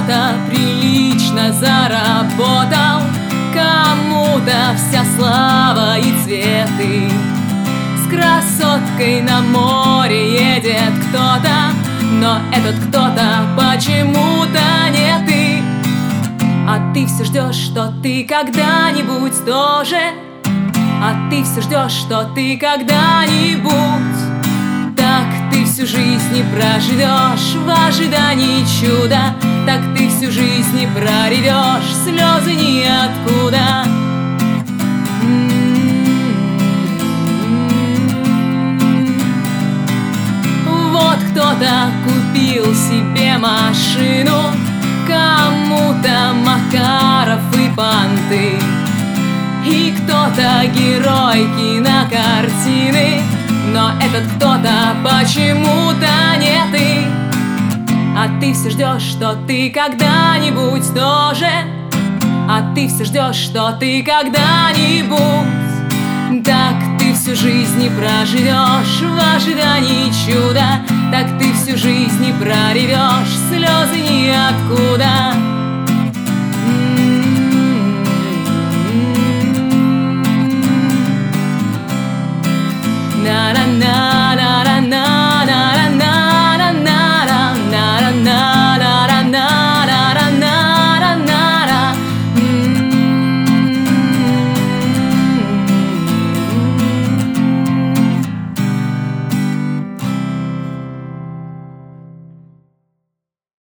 кто-то прилично заработал, кому-то вся слава и цветы. С красоткой на море едет кто-то, но этот кто-то почему-то не ты. А ты все ждешь, что ты когда-нибудь тоже. А ты все ждешь, что ты когда-нибудь. Так ты всю жизнь не проживешь в ожидании чуда. Так ты всю жизнь не проревешь слезы ниоткуда. Вот кто-то купил себе машину, кому-то Макаров и понты, и кто-то герой кинокартины, но этот кто-то почему-то не ты. А ты все ждешь, что ты когда-нибудь тоже. А ты все ждешь, что ты когда-нибудь. Так ты всю жизнь не проживешь в ожидании чуда. Так ты всю жизнь не проревешь слезы ниоткуда.